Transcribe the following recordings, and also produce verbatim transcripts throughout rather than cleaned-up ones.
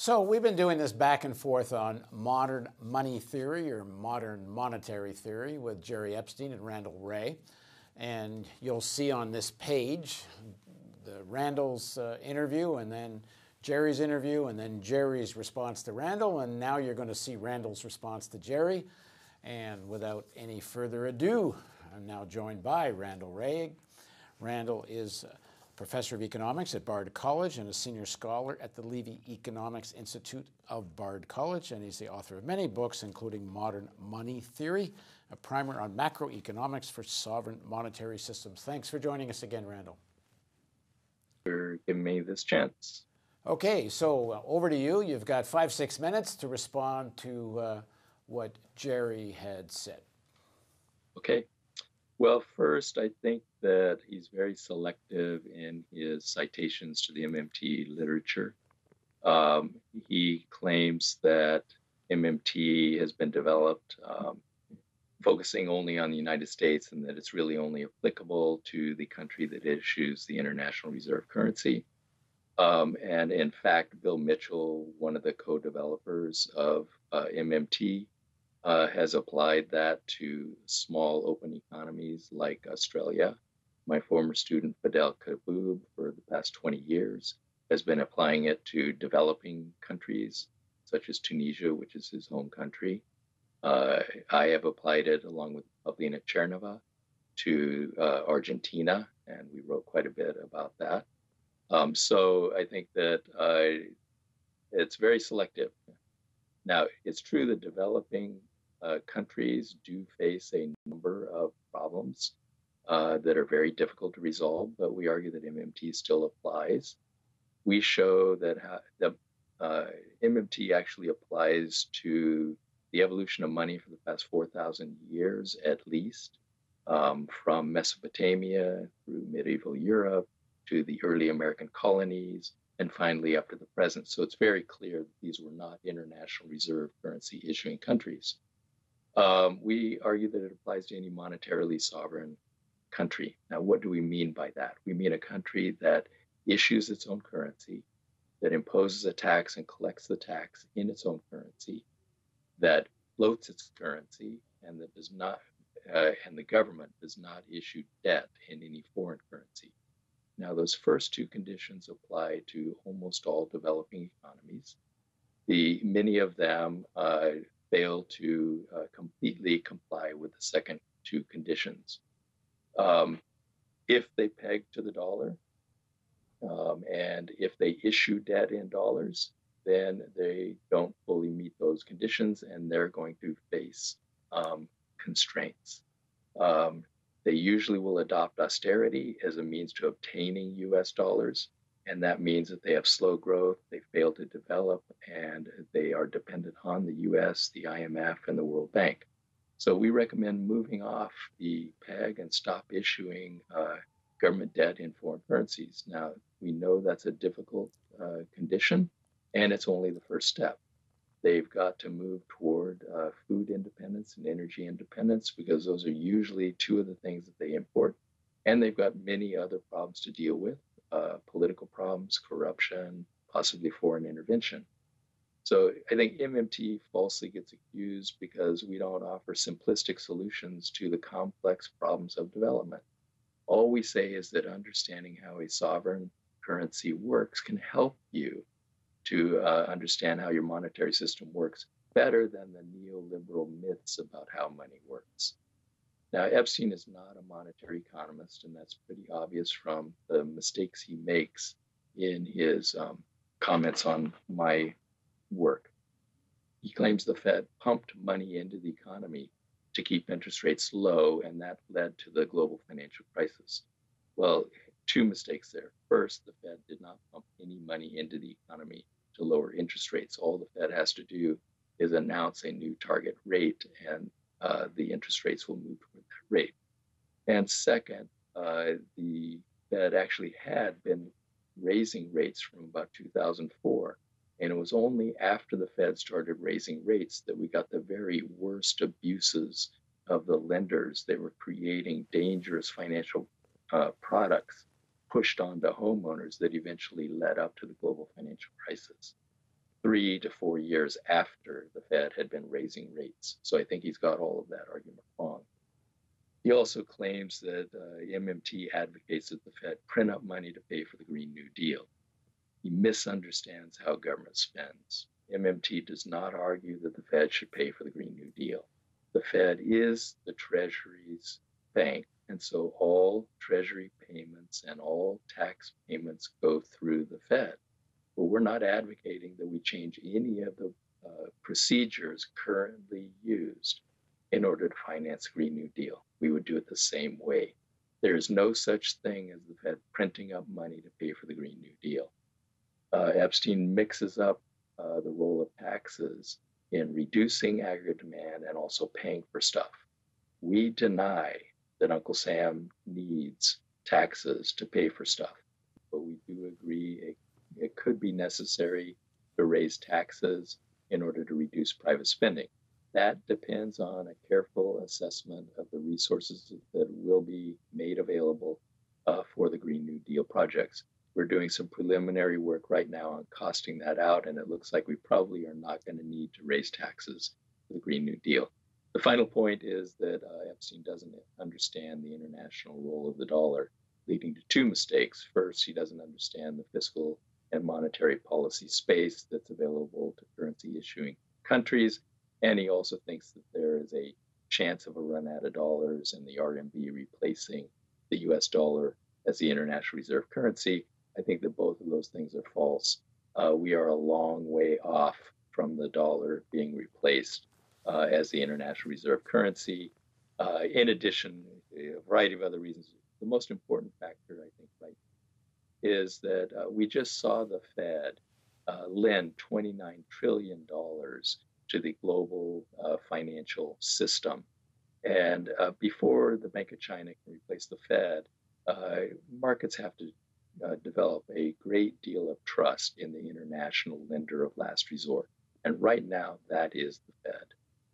So we've been doing this back and forth on modern money theory or modern monetary theory with Jerry Epstein and Randall Wray. And you'll see on this page the Randall's uh, interview and then Jerry's interview and then Jerry's response to Randall. And now you're going to see Randall's response to Jerry. And without any further ado, I'm now joined by Randall Wray. Randall is professor of economics at Bard College and a senior scholar at the Levy Economics Institute of Bard College, and he's the author of many books, including Modern Money Theory, a primer on macroeconomics for sovereign monetary systems. Thanks for joining us again, Randall. For giving me this chance. Okay, so uh, over to you. You've got five, six minutes to respond to uh, what Jerry had said. Okay. Well, first, I think that he's very selective in his citations to the M M T literature. Um, he claims that M M T has been developed um, focusing only on the United States and that it's really only applicable to the country that issues the international reserve currency. Um, and in fact, Bill Mitchell, one of the co-developers of uh, M M T, Uh, has applied that to small open economies like Australia. My former student, Fadel Kaboub, for the past twenty years, has been applying it to developing countries such as Tunisia, which is his home country. Uh, I have applied it along with Pavlina Cherneva to uh, Argentina, and we wrote quite a bit about that. Um, so I think that uh, it's very selective. Now, it's true that developing uh, countries do face a number of problems uh, that are very difficult to resolve, but we argue that M M T still applies. We show that ha- the uh, M M T actually applies to the evolution of money for the past four thousand years at least, um, from Mesopotamia through medieval Europe to the early American colonies, and finally up to the present. So it's very clear that these were not international reserve currency issuing countries. Um, we argue that it applies to any monetarily sovereign country. Now, what do we mean by that? We mean a country that issues its own currency, that imposes a tax and collects the tax in its own currency, that floats its currency, and that does not, uh, and the government does not issue debt in any foreign currency. Now, those first two conditions apply to almost all developing economies. The many of them uh, fail to uh, completely comply with the second two conditions. Um, if they peg to the dollar, um, and if they issue debt in dollars, then they don't fully meet those conditions, and they're going to face um, constraints. Um, They usually will adopt austerity as a means to obtaining U S dollars, and that means that they have slow growth, they fail to develop, and they are dependent on the U S, the I M F, and the World Bank. So we recommend moving off the peg and stop issuing uh, government debt in foreign currencies. Now, we know that's a difficult uh, condition, and it's only the first step. They've got to move toward uh, food independence and energy independence, because those are usually two of the things that they import. And they've got many other problems to deal with, uh, political problems, corruption, possibly foreign intervention. So I think M M T falsely gets accused because we don't offer simplistic solutions to the complex problems of development. All we say is that understanding how a sovereign currency works can help you to uh, understand how your monetary system works better than the neoliberal myths about how money works. Now, Epstein is not a monetary economist, and that's pretty obvious from the mistakes he makes in his um, comments on my work. He claims the Fed pumped money into the economy to keep interest rates low, and that led to the global financial crisis. Well, two mistakes there. First, the Fed did not pump any money into the economy to lower interest rates. All the Fed has to do is announce a new target rate, and uh, the interest rates will move toward that rate. And second, uh, the Fed actually had been raising rates from about two thousand four. And it was only after the Fed started raising rates that we got the very worst abuses of the lenders. They were creating dangerous financial uh, products pushed onto homeowners that eventually led up to the global financial crisis. three to four years after the Fed had been raising rates. So I think he's got all of that argument wrong. He also claims that uh, M M T advocates that the Fed print up money to pay for the Green New Deal. He misunderstands how government spends. M M T does not argue that the Fed should pay for the Green New Deal. The Fed is the Treasury's bank, and so all Treasury payments and all tax payments go through the Fed. But we're not advocating that we change any of the uh, procedures currently used in order to finance the Green New Deal. We would do it the same way. There is no such thing as the Fed printing up money to pay for the Green New Deal. Uh, Epstein mixes up uh, the role of taxes in reducing aggregate demand and also paying for stuff. We deny that Uncle Sam needs taxes to pay for stuff, but we do agree it, it could be necessary to raise taxes in order to reduce private spending. That depends on a careful assessment of the resources that will be made available uh, for the Green New Deal projects. We're doing some preliminary work right now on costing that out, and it looks like we probably are not going to need to raise taxes for the Green New Deal. The final point is that uh, Epstein doesn't understand the international role of the dollar, leading to two mistakes. First, he doesn't understand the fiscal and monetary policy space that's available to currency issuing countries. And he also thinks that there is a chance of a run out of dollars and the R M B replacing the U S dollar as the international reserve currency. I think that both of those things are false. Uh, we are a long way off from the dollar being replaced uh, as the international reserve currency. Uh, in addition, a variety of other reasons. The most important factor, I think, right, is that uh, we just saw the Fed uh, lend twenty-nine trillion dollars to the global uh, financial system. And uh, before the Bank of China can replace the Fed, uh, markets have to uh, develop a great deal of trust in the international lender of last resort. And right now, that is the Fed.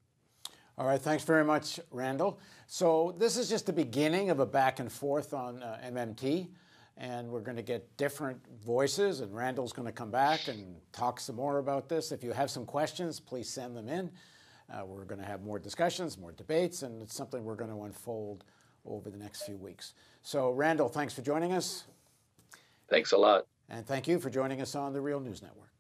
All right, thanks very much, Randall. So this is just the beginning of a back and forth on uh, M M T. And we're going to get different voices, and Randall's going to come back and talk some more about this. If you have some questions, please send them in. Uh, we're going to have more discussions, more debates, and it's something we're going to unfold over the next few weeks. So, Randall, thanks for joining us. Thanks a lot. And thank you for joining us on the Real News Network.